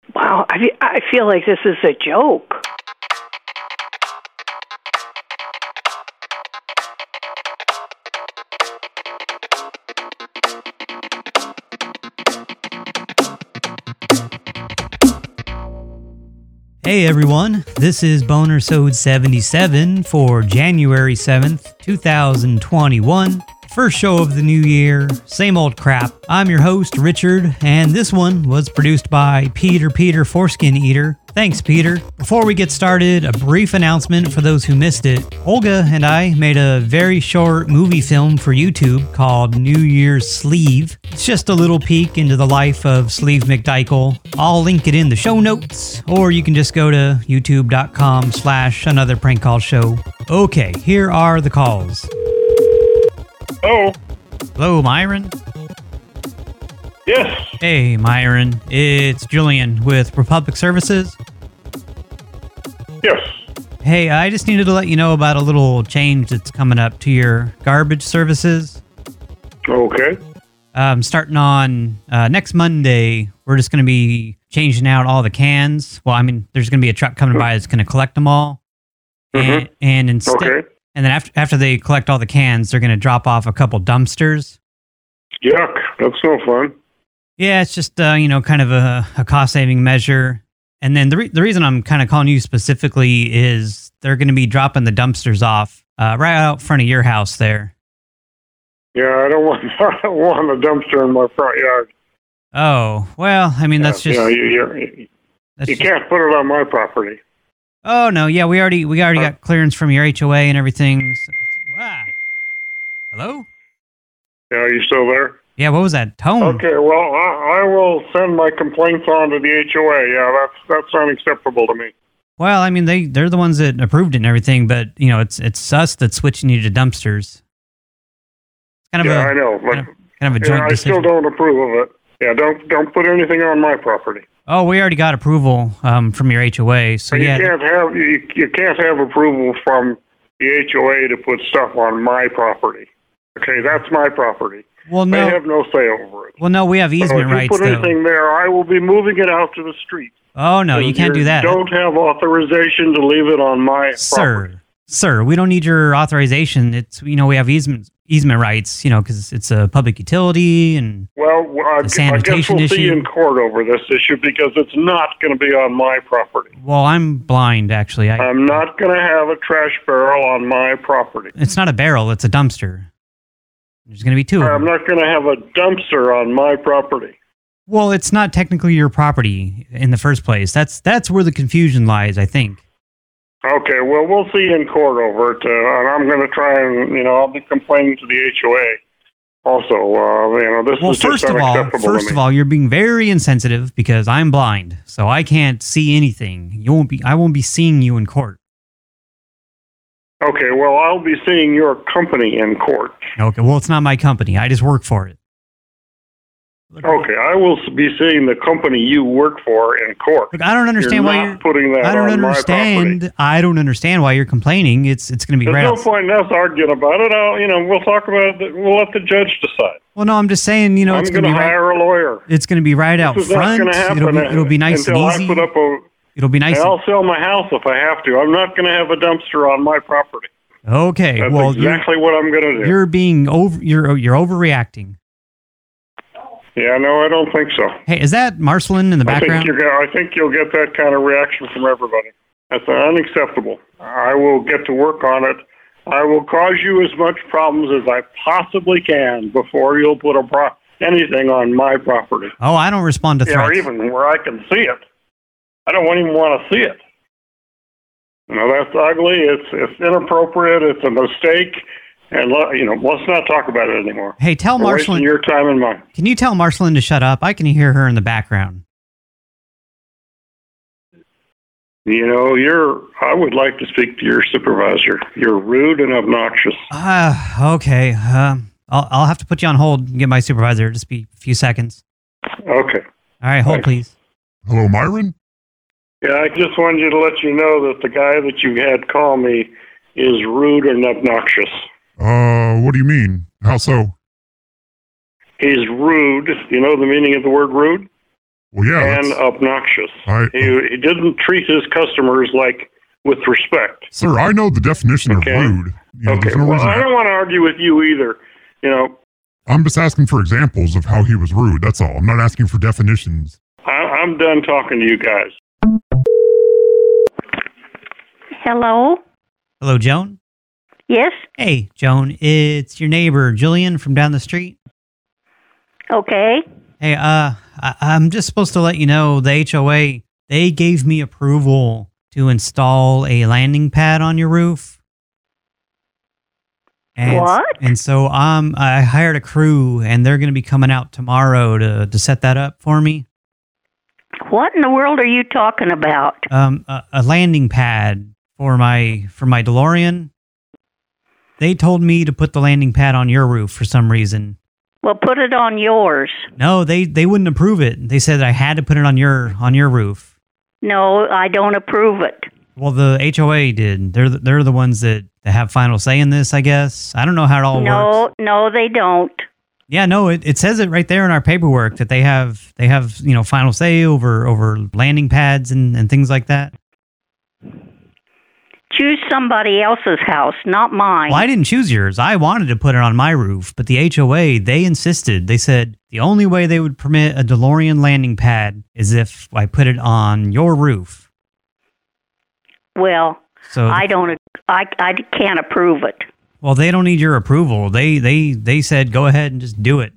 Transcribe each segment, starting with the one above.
Wow, I feel like this is a joke. Hey everyone, this is Bonersode 77 for January 7th, 2021. First show of the new year, same old crap. I'm your host, Richard, and this one was produced by Peter Foreskin Eater. Thanks, Peter. Before we get started, a brief announcement for those who missed it. Olga and I made a very short movie film for YouTube called New Year's Sleeve. It's just a little peek into the life of Sleeve McDykel. I'll link it in the show notes, or you can just go to youtube.com/another prank call show. Okay, here are the calls. Oh. Hello, Myron? Yes. Hey, Myron. It's Julian with Republic Services. Yes. Hey, I just needed to let you know about a little change that's coming up to your garbage services. Okay. Starting on next Monday, we're just going to be changing out all the cans. Well, I mean, there's going to be a truck coming by that's going to collect them all. Mm-hmm. And instead... Okay. And then after they collect all the cans, they're going to drop off a couple dumpsters. Yuck. That's no fun. Yeah, it's just, kind of a cost-saving measure. And then the reason I'm kind of calling you specifically is they're going to be dropping the dumpsters off right out front of your house there. Yeah, I don't want a dumpster in my front yard. Oh, well, I mean, that's just... Yeah, you can't put it on my property. Oh, no, yeah, we already got clearance from your HOA and everything. Hello? Yeah, are you still there? Yeah, what was that tone? Okay, well, I will send my complaints on to the HOA. Yeah, that's unacceptable to me. Well, I mean, they're the ones that approved it and everything, but, it's us that's switching you to dumpsters. I know. But kind of a joint I decision. still don't approve of it. Yeah, don't put anything on my property. Oh, we already got approval from your HOA, so you can't have approval from the HOA to put stuff on my property. Okay, that's my property. Well, no, I have no say over it. Well, no, we have easement rights. If you put anything there, I will be moving it out to the street. Oh no, you can't do that. You don't have authorization to leave it on my property. Sir, we don't need your authorization. It's we have easement rights, because it's a public utility and I guess we'll see you in court over this issue because it's not going to be on my property. Well, I'm blind, actually. I'm not going to have a trash barrel on my property. It's not a barrel, it's a dumpster. There's going to be two of them. I'm not going to have a dumpster on my property. Well, it's not technically your property in the first place. That's where the confusion lies, I think. Okay, well, we'll see you in court over it, and I'm going to try and, I'll be complaining to the HOA also. This is just unacceptable to me. First of all, you're being very insensitive because I'm blind, so I can't see anything. I won't be seeing you in court. Okay, well, I'll be seeing your company in court. Okay, well, it's not my company. I just work for it. Okay, I will be seeing the company you work for in court. Look, I don't understand why you're putting that on my property. I don't understand why you're complaining. It's going to be There's right. There's no point in us arguing about it. We'll talk about it. We'll let the judge decide. Well, no, I'm just saying, I'm going to hire a lawyer. It's going to be right out front. Not happen it'll be nice and easy. It'll be nice. I'll sell my house if I have to. I'm not going to have a dumpster on my property. Okay, that's exactly what I'm going to do. You're being you're overreacting. Yeah, no, I don't think so. Hey, is that Marcelin in the background? I think you'll get that kind of reaction from everybody. That's unacceptable. I will get to work on it. I will cause you as much problems as I possibly can before you'll put anything on my property. Oh, I don't respond to threats. Or even where I can see it. I don't even want to see it. That's ugly. It's inappropriate. It's a mistake. And, let's not talk about it anymore. Hey, tell Marcelin... wasting your time and mine. Can you tell Marcelin to shut up? I can hear her in the background. I would like to speak to your supervisor. You're rude and obnoxious. Okay. I'll have to put you on hold and get my supervisor. Just be a few seconds. Okay. All right, hold, please. Hello, Myron? Yeah, I just wanted you to let you know that the guy that you had call me is rude and obnoxious. What do you mean? How so? He's rude. You know the meaning of the word rude? Well, yeah. and obnoxious. I- He didn't treat his customers with respect. Sir, I know the definition Okay. of rude. Okay, there's no well, reason I don't want to argue with you either. I'm just asking for examples of how he was rude. That's all. I'm not asking for definitions. I'm done talking to you guys. Hello? Hello, Joan? Yes? Hey, Joan, it's your neighbor, Julian, from down the street. Okay. Hey, I'm just supposed to let you know the HOA, they gave me approval to install a landing pad on your roof. And, What? And so I hired a crew, and they're going to be coming out tomorrow to set that up for me. What in the world are you talking about? A landing pad for my DeLorean. They told me to put the landing pad on your roof for some reason. Well, put it on yours. No, they wouldn't approve it. They said I had to put it on your roof. No, I don't approve it. Well, the HOA did. They're the ones that have final say in this, I guess. I don't know how it all works. No, they don't. Yeah, no, it says it right there in our paperwork that they have final say over landing pads and things like that. Choose somebody else's house, not mine. Well, I didn't choose yours. I wanted to put it on my roof, but the HOA, they insisted. They said the only way they would permit a DeLorean landing pad is if I put it on your roof. Well, So I can't approve it. Well, they don't need your approval. They said go ahead and just do it.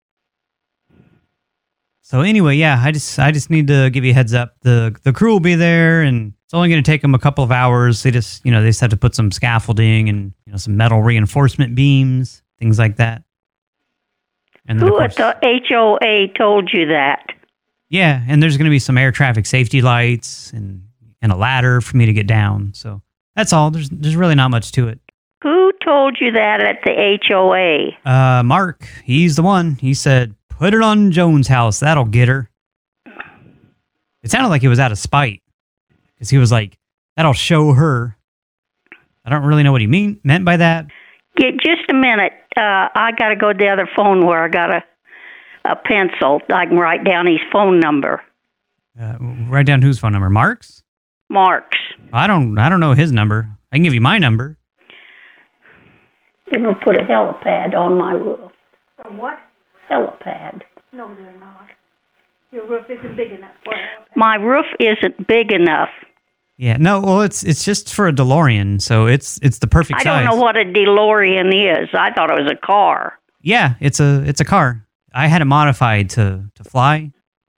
So anyway, yeah, I just need to give you a heads up. The crew will be there, and it's only going to take them a couple of hours. They just they just have to put some scaffolding and some metal reinforcement beams, things like that. And then, Who of at course, the HOA told you that? yeah, and there's going to be some air traffic safety lights and a ladder for me to get down. So that's all. There's really not much to it. Who told you that at the HOA? Mark, he's the one. He said, put it on Joan's house. That'll get her. It sounded like he was out of spite. Because he was like, that'll show her. I don't really know what he meant by that. Just a minute. I got to go to the other phone where I got a pencil. I can write down his phone number. Write down whose phone number? Mark's? Mark's. I don't know his number. I can give you my number. They're going to put a helipad on my roof. A what? Helipad. No, they're not. Your roof isn't big enough for it. My roof isn't big enough. Yeah, no, well, it's just for a DeLorean, so it's the perfect I size. don't know what a DeLorean is. I thought it was a car. Yeah, it's a car. I had it modified to fly.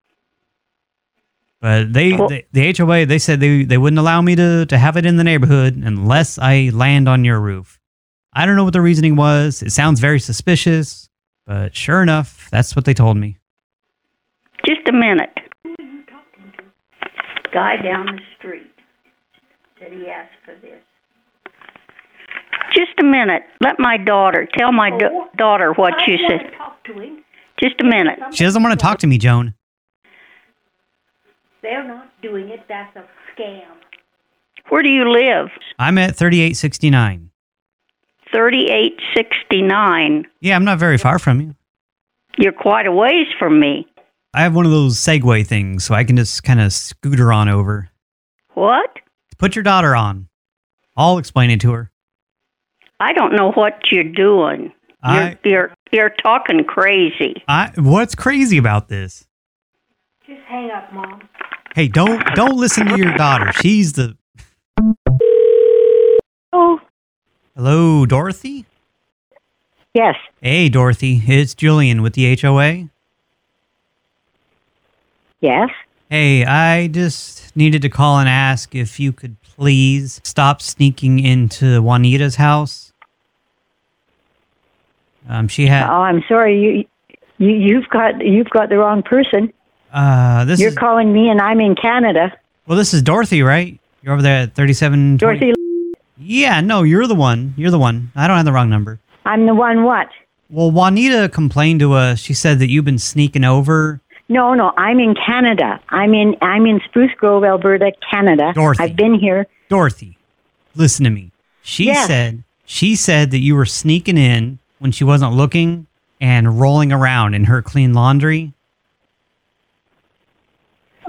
But the HOA, they said they wouldn't allow me to have it in the neighborhood unless I land on your roof. I don't know what the reasoning was. It sounds very suspicious, but sure enough, that's what they told me. Just a minute. Guy down the street said he asked for this. Just a minute. Let my daughter tell my daughter what you I said. want to talk to him. Just a minute. She doesn't want to talk to me, Joan. They're not doing it. That's a scam. Where do you live? I'm at 3869. 3869. Yeah, I'm not very far from you. You're quite a ways from me. I have one of those Segway things, so I can just kind of scooter on over. What? Put your daughter on. I'll explain it to her. I don't know what you're doing. You're talking crazy. What's crazy about this? Just hang up, Mom. Hey, don't listen to your daughter. She's the... Oh. Hello, Dorothy? Yes. Hey, Dorothy. It's Julian with the HOA. Yes. Hey, I just needed to call and ask if you could please stop sneaking into Juanita's house. She had... Oh, I'm sorry. You've got the wrong person. You're calling me, and I'm in Canada. Well, this is Dorothy, right? You're over there at 37... Dorothy. Yeah, no, you're the one. You're the one. I don't have the wrong number. I'm the one what? Well, Juanita complained to us. She said that you've been sneaking over. No, I'm in Canada. I'm in Spruce Grove, Alberta, Canada. Dorothy. I've been here. Dorothy, listen to me. She said that you were sneaking in when she wasn't looking and rolling around in her clean laundry.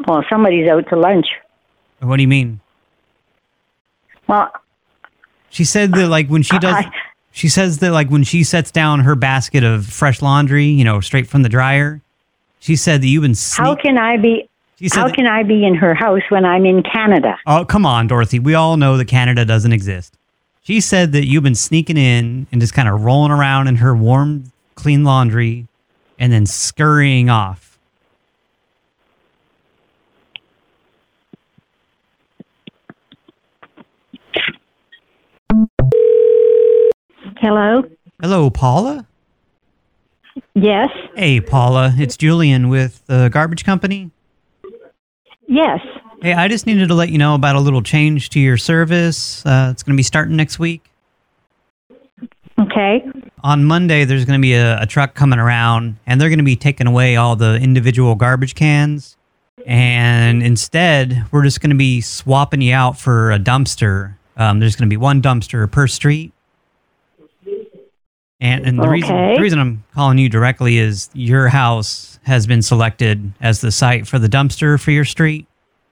Well, somebody's out to lunch. What do you mean? Well, she said that like when she does, she says that like when she sets down her basket of fresh laundry, you know, straight from the dryer, she said that you've been How can I be in her house when I'm in Canada? Oh, come on, Dorothy. We all know that Canada doesn't exist. She said that you've been sneaking in and just kind of rolling around in her warm, clean laundry and then scurrying off. Hello? Hello, Paula? Yes? Hey, Paula. It's Julian with the garbage company. Yes. Hey, I just needed to let you know about a little change to your service. It's going to be starting next week. Okay. On Monday, there's going to be a truck coming around, and they're going to be taking away all the individual garbage cans. And instead, we're just going to be swapping you out for a dumpster. There's going to be one dumpster per street. And the reason I'm calling you directly is your house has been selected as the site for the dumpster for your street.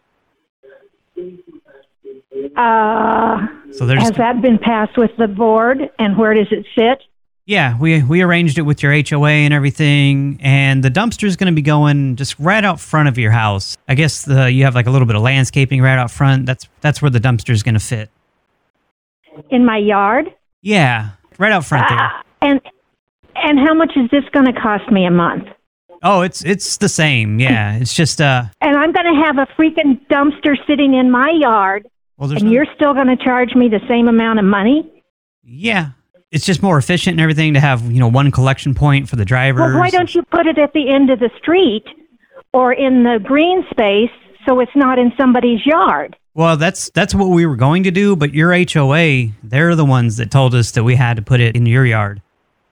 So has that been passed with the board, and where does it sit? Yeah, we arranged it with your HOA and everything, and the dumpster is going to be going just right out front of your house. I guess you have like a little bit of landscaping right out front. That's where the dumpster is going to fit. In my yard? Yeah, right out front there. And how much is this going to cost me a month? Oh, it's the same. Yeah, it's just And I'm going to have a freaking dumpster sitting in my yard. Well, and you're still going to charge me the same amount of money? Yeah. It's just more efficient and everything to have, you know, one collection point for the drivers. Well, why don't you put it at the end of the street or in the green space so it's not in somebody's yard? Well, that's what we were going to do, but your HOA, they're the ones that told us that we had to put it in your yard.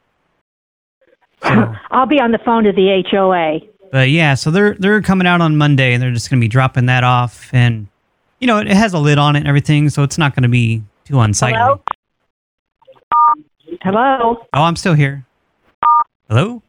So, I'll be on the phone to the HOA. But yeah, so they're coming out on Monday, and they're just going to be dropping that off. And, you know, it has a lid on it and everything, so it's not going to be too unsightly. Hello? Hello? Oh, I'm still here. Hello?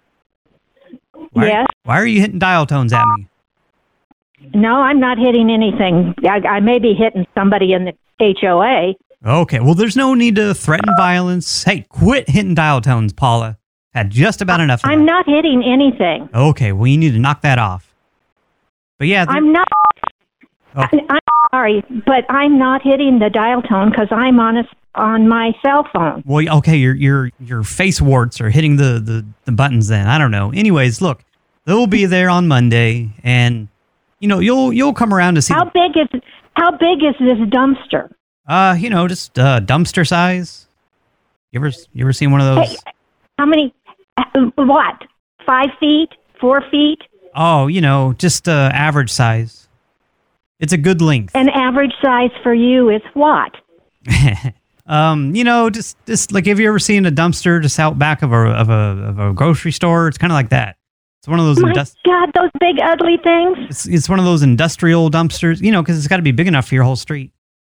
Yes? Why are you hitting dial tones at me? No, I'm not hitting anything. I may be hitting somebody in the HOA. Okay, well, there's no need to threaten violence. Hey, quit hitting dial tones, Paula. Had just about enough of I'm not hitting anything. Okay, well, you need to knock that off. But yeah... I'm not... Oh. I'm sorry, but I'm not hitting the dial tone because I'm on my cell phone. Well, okay, your face warts are hitting the buttons then. I don't know. Anyways, look, they'll be there on Monday, and, you know, you'll come around to see... How big is this dumpster? You know, just dumpster size. You ever seen one of those? Hey, how many... What? 5 feet? 4 feet? Oh, you know, just average size. It's a good length. An average size for you is what? You know, just like, have you ever seen a dumpster just out back of a grocery store? It's kind of like that. It's one of those. My God, those big ugly things. It's one of those industrial dumpsters, you know, because it's got to be big enough for your whole street.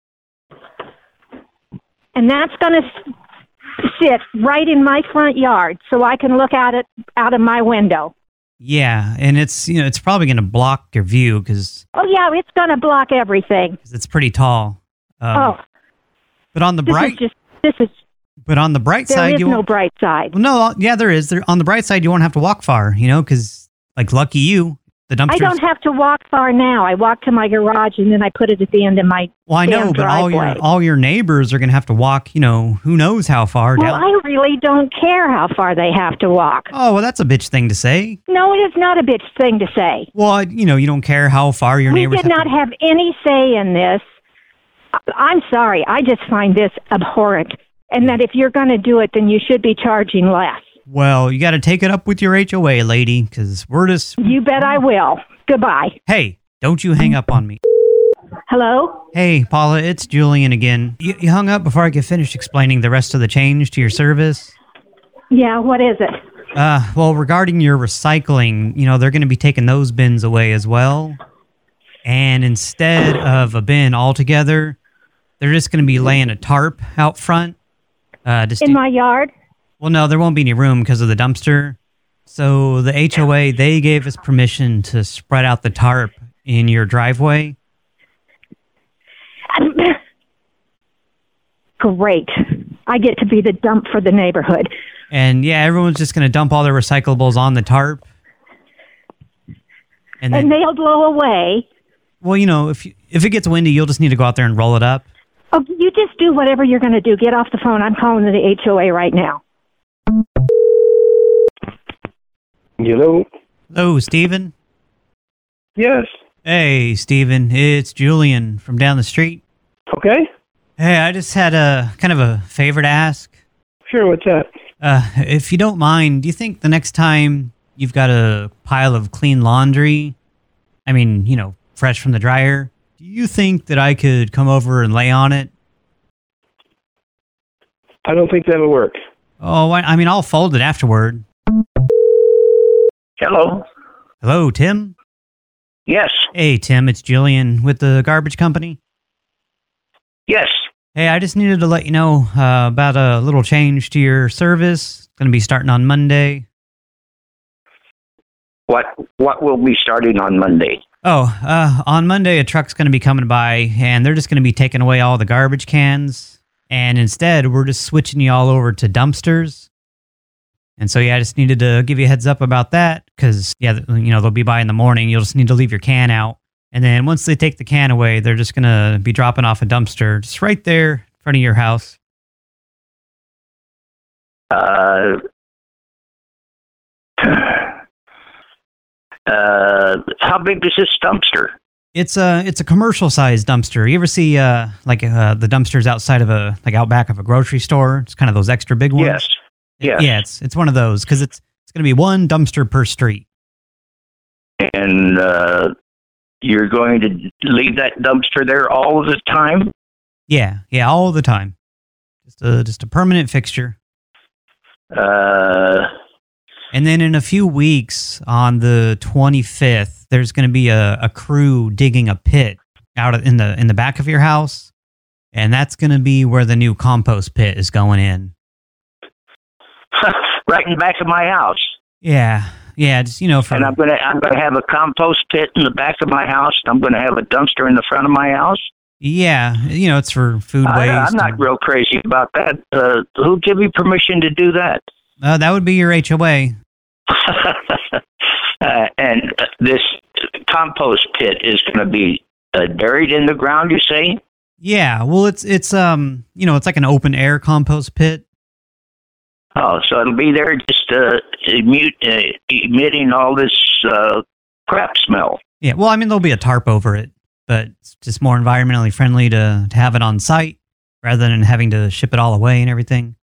And that's going to sit right in my front yard, so I can look at it out of my window. Yeah, and it's, you know, it's probably going to block your view because... Oh, yeah, it's going to block everything. Because it's pretty tall. But on the bright... But on the bright side... There is no bright side. Well, no, yeah, there is. On the bright side, you won't have to walk far, you know, because, like, lucky you, the dumpster... I don't have to walk far now. I walk to my garage, and then I put it at the end of my Well, I know, but all your neighbors are going to have to walk, you know, who knows how far down. Well, I really don't care how far they have to walk. Oh, well, that's a bitch thing to say. No, it is not a bitch thing to say. Well, you know, you don't care how far your neighbors... We did not have any say in this. I'm sorry. I just find this abhorrent. And that if you're going to do it, then you should be charging less. Well, you got to take it up with your HOA, lady, because we're just... You bet I will. Goodbye. Hey, don't you hang up on me. Hello? Hey, Paula, it's Julian again. You hung up before I could finish explaining the rest of the change to your service? Yeah, what is it? Well, regarding your recycling, you know, they're going to be taking those bins away as well. And instead of a bin altogether, they're just going to be laying a tarp out front. In my yard? Well, no, there won't be any room because of the dumpster. So the HOA, they gave us permission to spread out the tarp in your driveway. Great. I get to be the dump for the neighborhood. And yeah, everyone's just going to dump all their recyclables on the tarp. And they'll blow away. Well, you know, if it gets windy, you'll just need to go out there and roll it up. Oh, you just do whatever you're going to do. Get off the phone. I'm calling the HOA right now. Hello? Hello, Steven? Yes. Hey, Steven. It's Julian from down the street. Okay. Hey, I just had a kind of a favor to ask. Sure, what's that? If you don't mind, do you think the next time you've got a pile of clean laundry, I mean, you know, fresh from the dryer, do you think that I could come over and lay on it? I don't think that'll work. Oh, I mean, I'll fold it afterward. Hello? Hello, Tim? Yes. Hey, Tim, it's Julian with the garbage company. Yes. Hey, I just needed to let you know about a little change to your service. It's going to be starting on Monday. What will be starting on Monday? Oh, on Monday, a truck's going to be coming by, and they're just going to be taking away all the garbage cans. And instead, we're just switching you all over to dumpsters. And so, yeah, I just needed to give you a heads up about that because, yeah, you know, they'll be by in the morning. You'll just need to leave your can out. And then once they take the can away, they're just going to be dropping off a dumpster just right there in front of your house. How big is this dumpster? It's a commercial sized dumpster. You ever see the dumpsters outside of out back of a grocery store? It's kind of those extra big ones. Yes. Yes. Yeah, it's one of those because it's going to be one dumpster per street. And you're going to leave that dumpster there all of the time? Yeah, all the time. Just a permanent fixture. And then in a few weeks, on the 25th, there's going to be a crew digging a pit out in the back of your house, and that's going to be where the new compost pit is going in. Right in the back of my house. Yeah, just and I'm gonna have a compost pit in the back of my house. I'm gonna have a dumpster in the front of my house. Yeah, it's for food waste. I'm not real crazy about that. Who gave you permission to do that? That would be your HOA. And this compost pit is going to be buried in the ground, you say? Yeah, well, it's it's like an open air compost pit. Oh, so it'll be there just emitting all this crap smell. Yeah, well, I mean, there'll be a tarp over it, but it's just more environmentally friendly to have it on site rather than having to ship it all away and everything.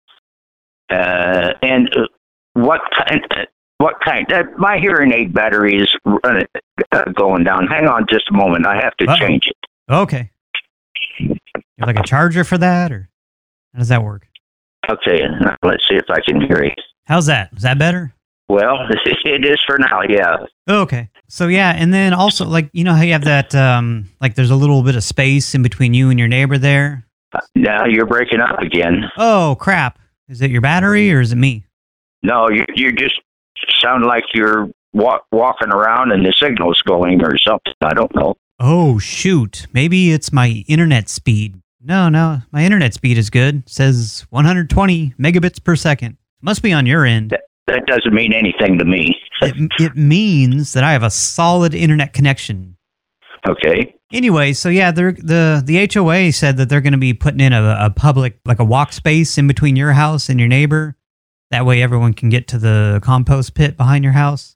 And what kind? My hearing aid battery is going down. Hang on just a moment. I have to change it. Okay. You have like a charger for that, or how does that work? Okay, let's see if I can hear you. How's that? Is that better? Well, it is for now, yeah. Okay. So, yeah, and then also, how you have that, there's a little bit of space in between you and your neighbor there? Now you're breaking up again. Oh, crap. Is it your battery, or is it me? No, you just sound like you're walking around and the signal's going or something. I don't know. Oh, shoot. Maybe it's my internet speed. No, my internet speed is good. It says 120 megabits per second. Must be on your end. That doesn't mean anything to me. It means that I have a solid internet connection. Okay. Anyway, so yeah, the HOA said that they're going to be putting in a public, like a walk space in between your house and your neighbor. That way everyone can get to the compost pit behind your house.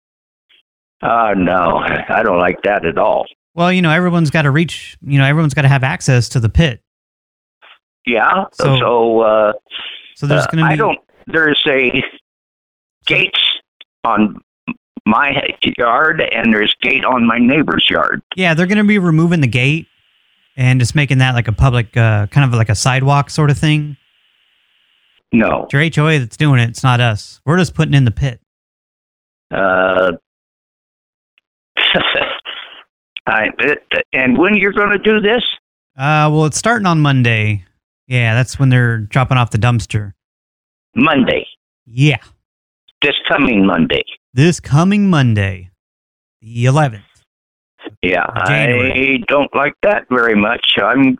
No, I don't like that at all. Well, everyone's got to reach, everyone's got to have access to the pit. Yeah. So there's going to be... There's a gates on my yard and there's gate on my neighbor's yard. Yeah, they're going to be removing the gate and just making that like a public, kind of like a sidewalk sort of thing. No. It's your HOA that's doing it. It's not us. We're just putting in the pit. And when you're going to do this? Well, it's starting on Monday. Yeah, that's when they're dropping off the dumpster. Monday? Yeah. This coming Monday? This coming Monday, the 11th. Yeah, January. I don't like that very much.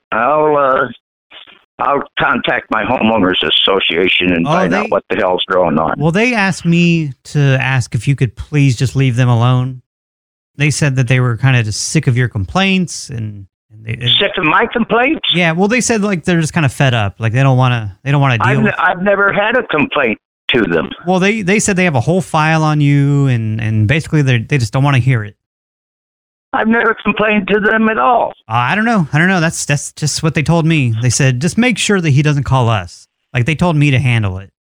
I'll contact my homeowners association and find out what the hell's going on. Well, they asked me to ask if you could please just leave them alone. They said that they were kind of just sick of your complaints and sick of my complaints? Yeah, well, they said like they're just kind of fed up, like they don't want to deal. I've never had a complaint to them. Well, they said they have a whole file on you, and basically they just don't want to hear it. I've never complained to them at all. I don't know. That's just what they told me. They said just make sure that he doesn't call us. Like they told me to handle it.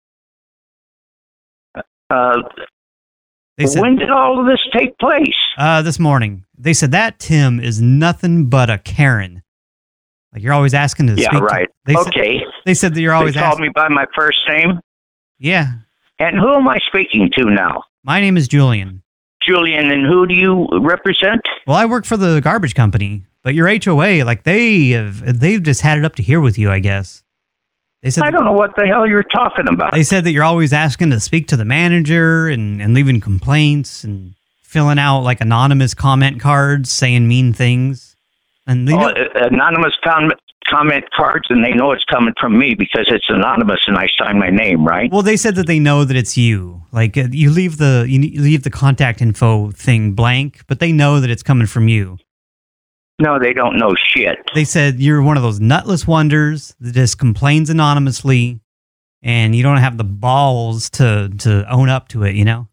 They said, when did all of this take place? This morning. They said that Tim is nothing but a Karen. Like you're always asking to speak. Yeah, right. They said that you're always called me by my first name? Yeah. And who am I speaking to now? My name is Julian. Julian, and who do you represent? Well, I work for the garbage company, but your HOA, like they've just had it up to here with you, I guess. They said I don't know what the hell you're talking about. They said that you're always asking to speak to the manager and leaving complaints and filling out like anonymous comment cards saying mean things. And they anonymous comment cards, and they know it's coming from me because it's anonymous and I sign my name, right? Well, they said that they know that it's you. Like you leave the contact info thing blank, but they know that it's coming from you. No, they don't know shit. They said you're one of those nutless wonders that just complains anonymously, and you don't have the balls to own up to it, you know?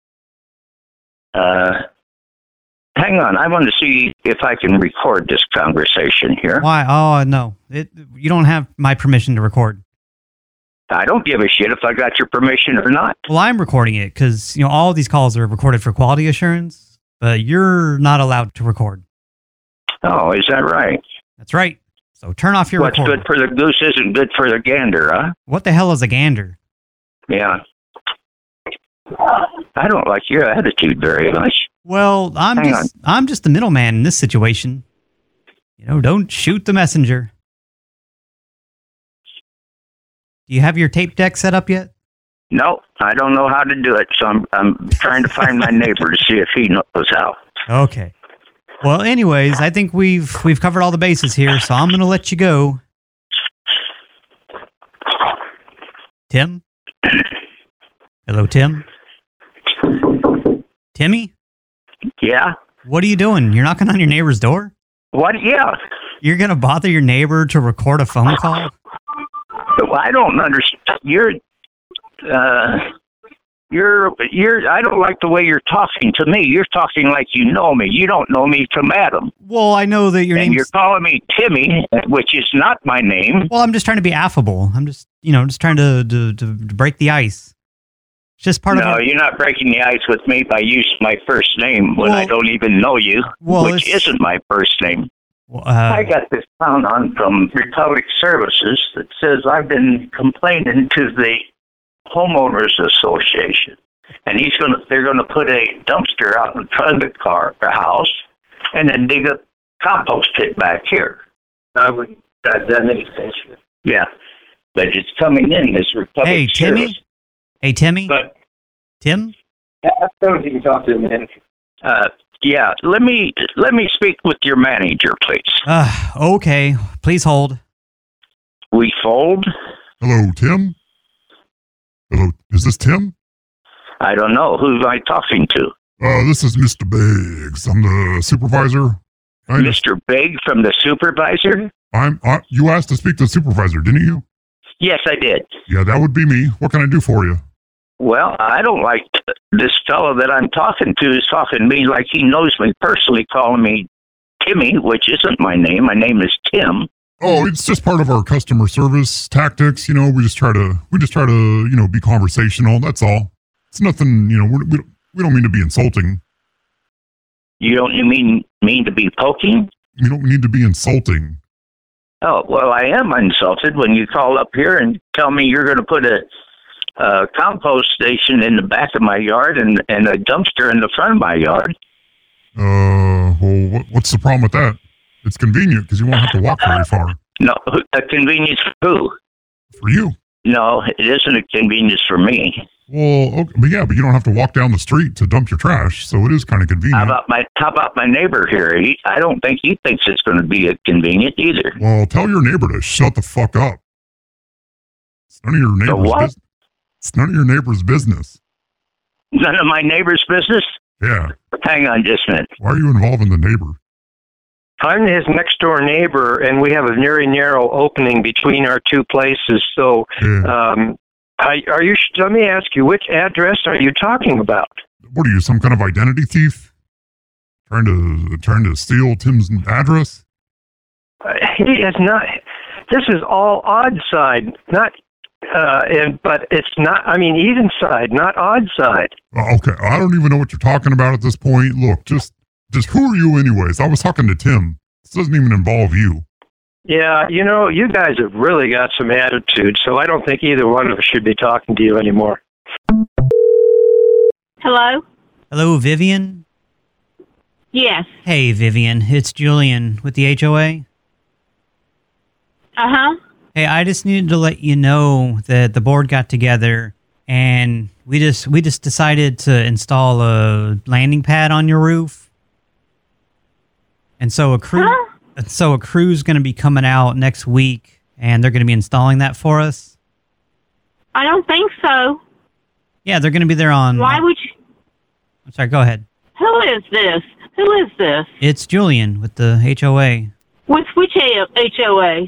Hang on. I want to see if I can record this conversation here. Why? Oh, no. You don't have my permission to record. I don't give a shit if I got your permission or not. Well, I'm recording it because, all these calls are recorded for quality assurance, but you're not allowed to record. Oh, is that right? That's right. So turn off your recorder. What's good for the goose isn't good for the gander, huh? What the hell is a gander? Yeah. I don't like your attitude very much. Well, I'm just the middleman in this situation. Don't shoot the messenger. Do you have your tape deck set up yet? No, I don't know how to do it, so I'm trying to find my neighbor to see if he knows how. Okay. Well, anyways, I think we've covered all the bases here, so I'm going to let you go. Tim? Hello, Tim? Timmy? Yeah? What are you doing? You're knocking on your neighbor's door? What? Yeah. You're going to bother your neighbor to record a phone call? Well, I don't understand. I don't like the way you're talking to me. You're talking like you know me. You don't know me from Adam. Well, I know that your name. You're calling me Timmy, which is not my name. Well, I'm just trying to be affable. I'm just, just trying to break the ice. It's just part of. No, you're not breaking the ice with me by using my first name when I don't even know you, which isn't my first name. I got this pound on from Republic Services that says I've been complaining to the homeowners association, and they're gonna put a dumpster out in front of the house, and then dig a compost pit back here. I would have done anything. Yeah, but it's coming in as Republic Service. Hey, Timmy. But Tim. I don't think you can talk to the manager. Yeah, let me speak with your manager, please. Okay. Please hold. We fold. Hello, Tim. Hello, is this Tim? I don't know. Who am I talking to? This is Mr. Biggs. I'm the supervisor. Mr. Big from the supervisor? You asked to speak to the supervisor, didn't you? Yes, I did. Yeah, that would be me. What can I do for you? Well, I don't like this fellow that I'm talking to is talking to me like he knows me personally, calling me Timmy, which isn't my name. My name is Tim. Oh, it's just part of our customer service tactics. We just try to, be conversational. That's all. It's nothing, we don't mean to be insulting. You don't mean to be poking? We don't need to be insulting. Oh, well, I am insulted when you call up here and tell me you're going to put a compost station in the back of my yard and a dumpster in the front of my yard. Well, what's the problem with that? It's convenient because you won't have to walk very far. No, a convenience for who? For you. No, it isn't a convenience for me. Well, okay, but you don't have to walk down the street to dump your trash, so it is kind of convenient. How about my neighbor here? I don't think he thinks it's going to be convenient either. Well, tell your neighbor to shut the fuck up. It's none of your neighbor's business. It's none of your neighbor's business. None of my neighbor's business? Yeah. Hang on just a minute. Why are you involving the neighbor? I'm his next door neighbor, and we have a very narrow opening between our two places. So, let me ask you, which address are you talking about? What are you, some kind of identity thief? Trying to steal Tim's address? He is not. This is all odd side, not. But it's not. I mean, even side, not odd side. Okay, I don't even know what you're talking about at this point. Look, just who are you anyways? I was talking to Tim. This doesn't even involve you. Yeah, you guys have really got some attitude, so I don't think either one of us should be talking to you anymore. Hello? Hello, Vivian? Yes. Hey, Vivian. It's Julian with the HOA. Uh-huh. Hey, I just needed to let you know that the board got together and we just decided to install a landing pad on your roof. And so a crew's going to be coming out next week and they're going to be installing that for us. I don't think so. Yeah, they're going to be there on... Why would you... I'm sorry, go ahead. Who is this? Who is this? It's Julian with the HOA. With which HOA?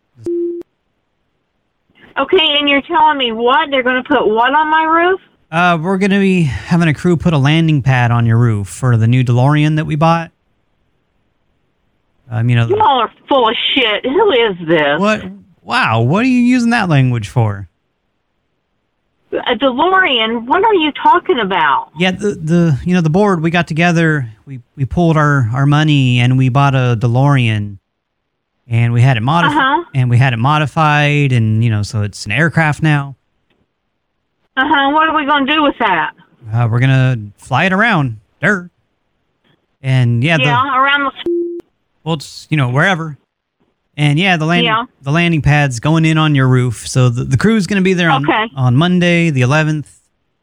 Okay, and you're telling me what? They're going to put what on my roof? We're going to be having a crew put a landing pad on your roof for the new DeLorean that we bought. You all are full of shit. Who is this? What? Wow, what are you using that language for? A DeLorean? What are you talking about? Yeah, the board, we got together, we pulled our money and we bought a DeLorean. And we had it modified. And we had it modified, and so it's an aircraft now. What are we going to do with that? We're gonna fly it around, and around the. Well, it's wherever, and the landing pad's going in on your roof. So the crew's gonna be there on Monday, the 11th.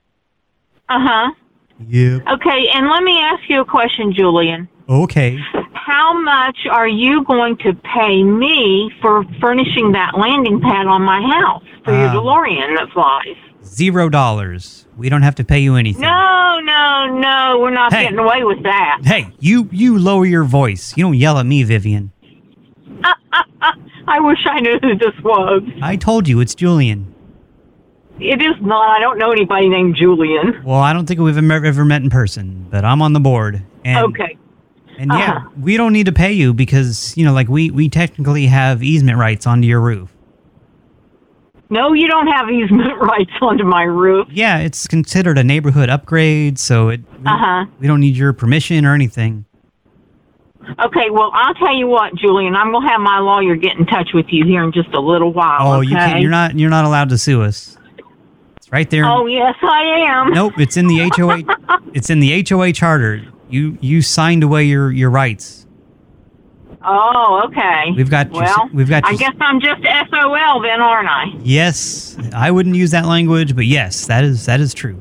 Yeah. Okay, and let me ask you a question, Julian. Okay. How much are you going to pay me for furnishing that landing pad on my house for your DeLorean that flies? $0. We don't have to pay you anything. No, we're not getting away with that. Hey, you lower your voice. You don't yell at me, Vivian. I wish I knew who this was. I told you, it's Julian. It is not. I don't know anybody named Julian. Well, I don't think we've ever met in person, but I'm on the board. And, okay. And we don't need to pay you because, we technically have easement rights onto your roof. No, you don't have easement rights onto my roof. Yeah, it's considered a neighborhood upgrade, so we don't need your permission or anything. Okay, well, I'll tell you what, Julian, I'm going to have my lawyer get in touch with you here in just a little while, you can't. You're not allowed to sue us. It's right there. Oh, yes, I am. Nope, it's in the HOA. It's in the HOA charter. You signed away your rights. Oh, okay. We've got I guess I'm just SOL then, aren't I? Yes, I wouldn't use that language, but yes, that is true.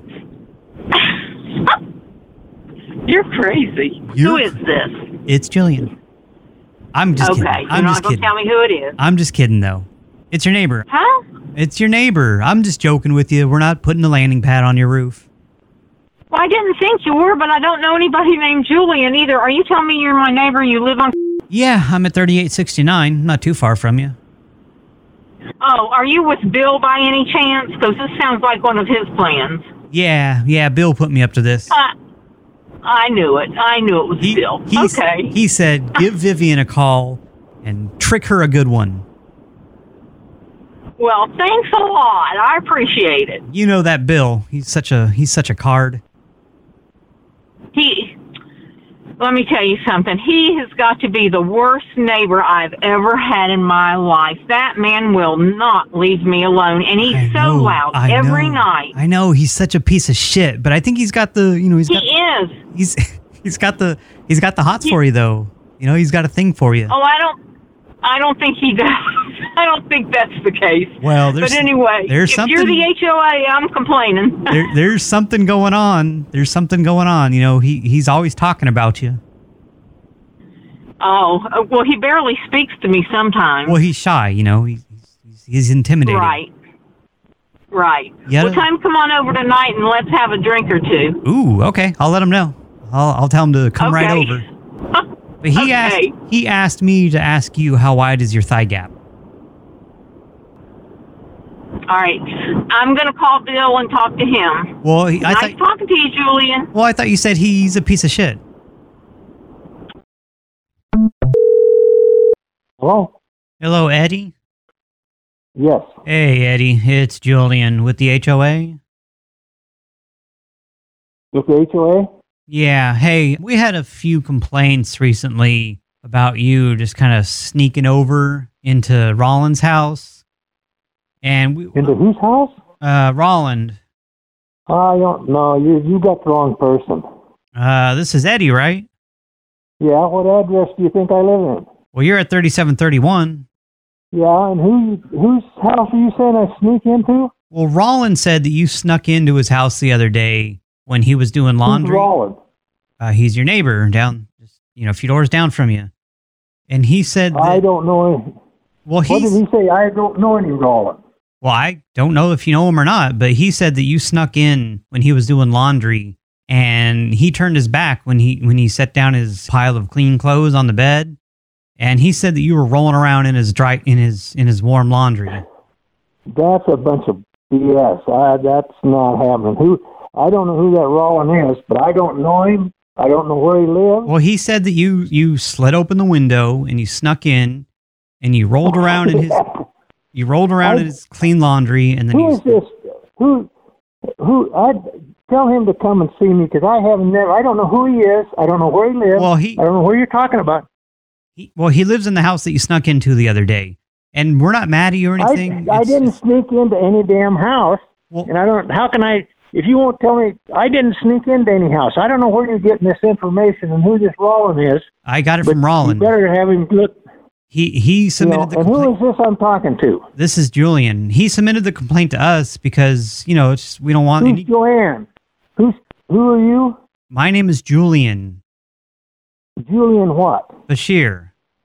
You're crazy. Who is this? It's Jillian. I'm just kidding. Okay, you're not going to tell me who it is. I'm just kidding, though. It's your neighbor. Huh? It's your neighbor. I'm just joking with you. We're not putting a landing pad on your roof. Well, I didn't think you were, but I don't know anybody named Julian either. Are you telling me you're my neighbor and you live on... Yeah, I'm at 3869. Not too far from you. Oh, are you with Bill by any chance? Because this sounds like one of his plans. Yeah, Bill put me up to this. I knew it. I knew it was Bill. Okay. He said, give Vivian a call and trick her a good one. Well, thanks a lot. I appreciate it. You know that Bill. He's such a card. Let me tell you something. He has got to be the worst neighbor I've ever had in my life. That man will not leave me alone, and he's so loud every night. I know he's such a piece of shit, but I think he's got the, He's got the hots for you though. He's got a thing for you. Oh, I I don't think he does. I don't think that's the case. Well, but anyway, if you're the HOA, I'm complaining. There's something going on. There's something going on. You know, he's always talking about you. Oh, well, he barely speaks to me sometimes. Well, he's shy, you know. He's intimidated. Right. Well, time to come on over tonight and let's have a drink or two. Ooh, okay. I'll let him know. I'll tell him to come right over. But he asked me to ask you, how wide is your thigh gap? All right. I'm going to call Bill and talk to him. Well, nice talking to you, Julian. Well, I thought you said he's a piece of shit. Hello? Hello, Eddie? Yes. Hey, Eddie. It's Julian with the HOA. With the HOA? Yeah. Hey, we had a few complaints recently about you just kind of sneaking over into Rollins' house. And into whose house? Rolland. I don't know. You got the wrong person. This is Eddie, right? Yeah. What address do you think I live in? Well, you're at 3731. Yeah, and whose house are you saying I sneak into? Well, Rollins said that you snuck into his house the other day when he was doing laundry. Who's Rollins? He's your neighbor down, just, a few doors down from you. And he said that... I don't know him. Well, what did he say? I don't know any Rollins. Well, I don't know if you know him or not, but he said that you snuck in when he was doing laundry, and he turned his back when he set down his pile of clean clothes on the bed. And he said that you were rolling around in his warm laundry. That's a bunch of BS. That's not happening. I don't know who that Rollin is, but I don't know him. I don't know where he lives. Well, he said that you slid open the window and you snuck in and you rolled around in his clean laundry, and then who is this? Who? I tell him to come and see me because I don't know who he is. I don't know where he lives. Well, I don't know where you're talking about. He lives in the house that you snuck into the other day, and we're not mad at you or anything. I didn't sneak into any damn house, and I don't. How can I? If you won't tell me, I didn't sneak into any house. I don't know where you're getting this information and who this Rollin is. I got it from Rollin. You better have him look. He submitted the complaint. And who is this I'm talking to? This is Julian. He submitted the complaint to us because we don't want any. Who's Joanne? Who are you? My name is Julian. Julian what? Bashir.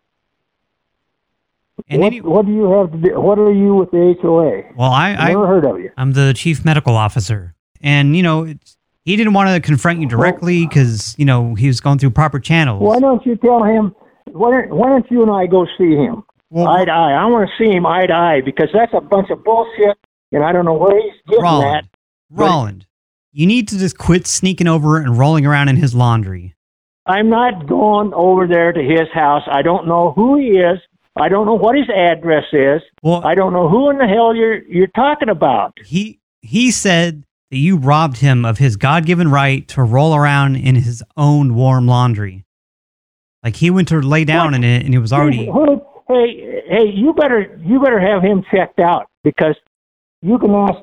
And what do you have to do? What are you with the HOA? Well, I've never heard of you. I'm the chief medical officer. And, he didn't want to confront you directly because, he was going through proper channels. Why don't you tell him, why don't you and I go see him? Well, eye to eye. I want to see him eye to eye because that's a bunch of bullshit, and I don't know where he's getting that. Rollin, you need to just quit sneaking over and rolling around in his laundry. I'm not going over there to his house. I don't know who he is. I don't know what his address is. Well, I don't know who in the hell you're talking about. He said that you robbed him of his God-given right to roll around in his own warm laundry. Like he went to lay down in it, and it was already. Hey, you better have him checked out because you can ask.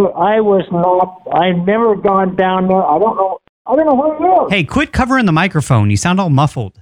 I've never gone down there. I don't know where he lives. Hey, quit covering the microphone. You sound all muffled.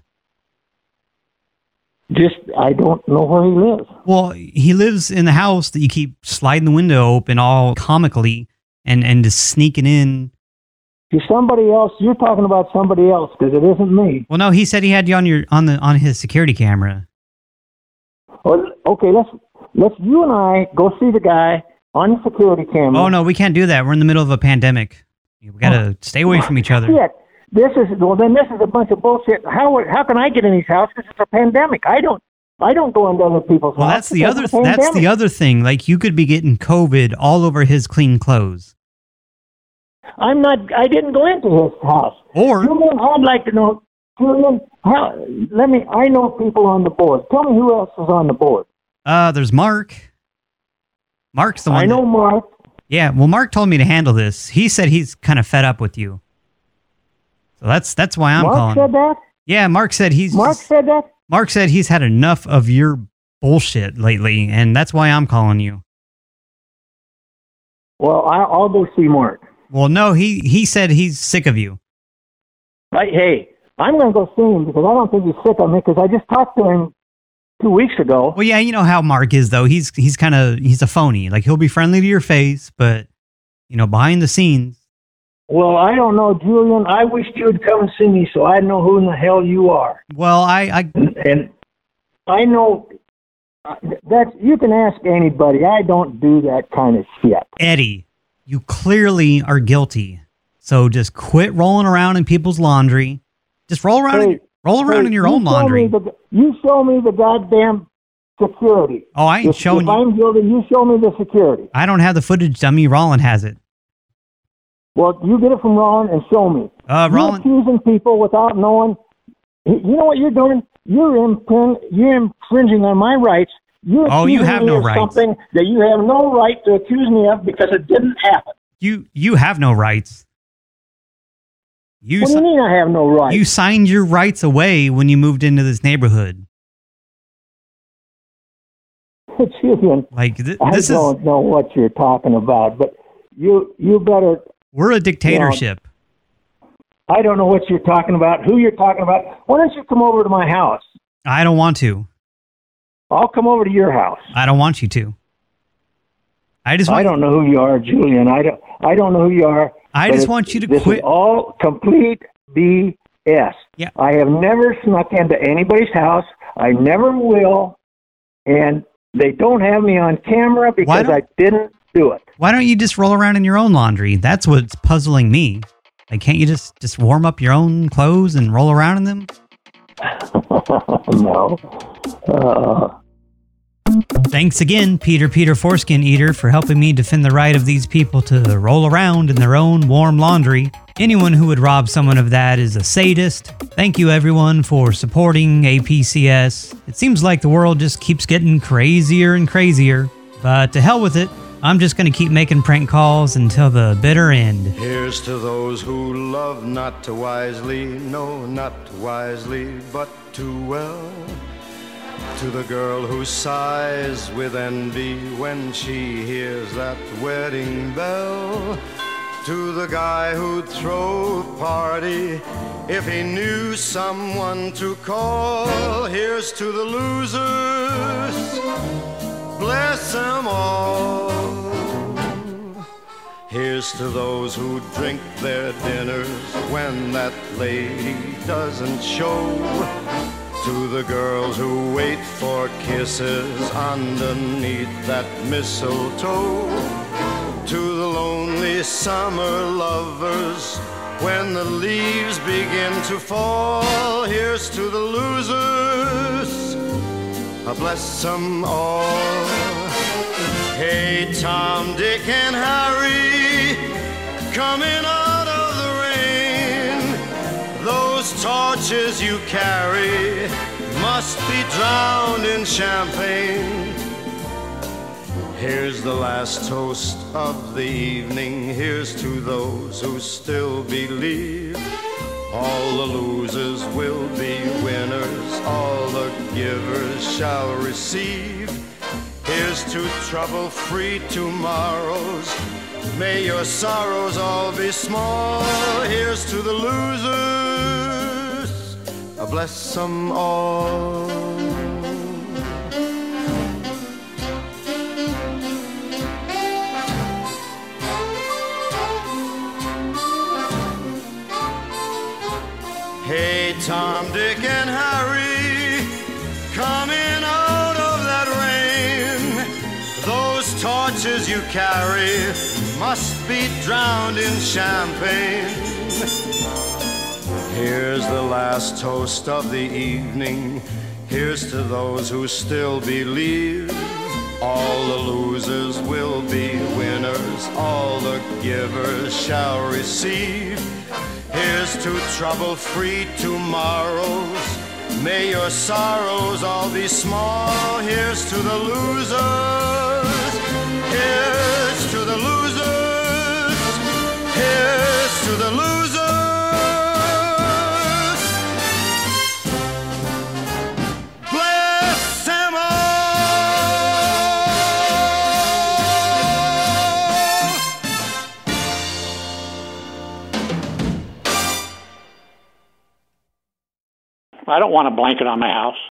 I don't know where he lives. Well, he lives in the house that you keep sliding the window open all comically and just sneaking in. To somebody else, you're talking about somebody else because it isn't me. Well, no, he said he had you on his security camera. Well, okay, let's you and I go see the guy on the security camera. Oh no, we can't do that. We're in the middle of a pandemic. We gotta stay away from each other. Shit. This is a bunch of bullshit. How can I get in his house? Because it's a pandemic. I don't go into other people's Well, house. That's the other thing. Like you could be getting COVID all over his clean clothes. I didn't go into his house. Or Julian, I'd like to know, Julian, I know people on the board. Tell me who else is on the board. There's Mark. Mark's the one. I know Mark. Yeah, well, Mark told me to handle this. He said he's kind of fed up with you. So that's why I'm calling. Mark said that? Yeah, Mark said said that? Mark said he's had enough of your bullshit lately, and that's why I'm calling you. Well, I'll go see Mark. Well, no, he said he's sick of you. Hey, I'm going to go see him because I don't think he's sick of me because I just talked to him 2 weeks ago. Well, yeah, you know how Mark is, though. He's a phony. Like, he'll be friendly to your face, but, you know, behind the scenes. Well, I don't know, Julian. I wish you'd come and see me so I'd know who in the hell you are. Well, And I know that you can ask anybody. I don't do that kind of shit. Eddie, you clearly are guilty. So just quit rolling around in people's laundry. Just roll around in your own laundry. You show me the goddamn security. Oh, I ain't showing you. If I'm guilty, you show me the security. I don't have the footage, dummy. Roland has it. Well, you get it from Roland and show me. Roland. You're accusing people without knowing. You know what you're doing? You're infringing on my rights. You have no rights. Something that you have no right to accuse me of because it didn't happen. You have no rights. What do you mean I have no rights? You signed your rights away when you moved into this neighborhood. Julian, I don't know what you're talking about, but you better... We're a dictatorship. I don't know what you're talking about, who you're talking about. Why don't you come over to my house? I don't want to. I'll come over to your house. I don't want you to. I don't know who you are, Julian. I don't know who you are. I just want you to quit. This is all complete BS. Yeah. I have never snuck into anybody's house. I never will. And they don't have me on camera because I didn't do it. Why don't you just roll around in your own laundry? That's what's puzzling me. Like, can't you just warm up your own clothes and roll around in them? No. Thanks again, Peter Foreskin Eater, for helping me defend the right of these people to roll around in their own warm laundry. Anyone who would rob someone of that is a sadist. Thank you, everyone, for supporting APCS. It seems like the world just keeps getting crazier and crazier. But to hell with it. I'm just going to keep making prank calls until the bitter end. Here's to those who love not too wisely, no, not too wisely, but too well. To the girl who sighs with envy when she hears that wedding bell. To the guy who'd throw a party if he knew someone to call. Here's to the losers, bless them all. Here's to those who drink their dinners when that lady doesn't show. To the girls who wait for kisses underneath that mistletoe. To the lonely summer lovers when the leaves begin to fall. Here's to the losers, bless them all. Hey, Tom, Dick, and Harry, coming out of the rain, those torches you carry must be drowned in champagne. Here's the last toast of the evening. Here's to those who still believe. All the losers will be winners, all the givers shall receive. Here's to trouble-free tomorrows, may your sorrows all be small. Here's to the losers, bless them all. Hey, Tom, Dick, and Harry, coming out of that rain, those torches you carry must be drowned in champagne. Here's the last toast of the evening. Here's to those who still believe. All the losers will be winners, all the givers shall receive. Here's to trouble-free tomorrows, may your sorrows all be small. Here's to the losers, here's to the losers, here's to the losers. Bless them all. I don't want a blanket on my house.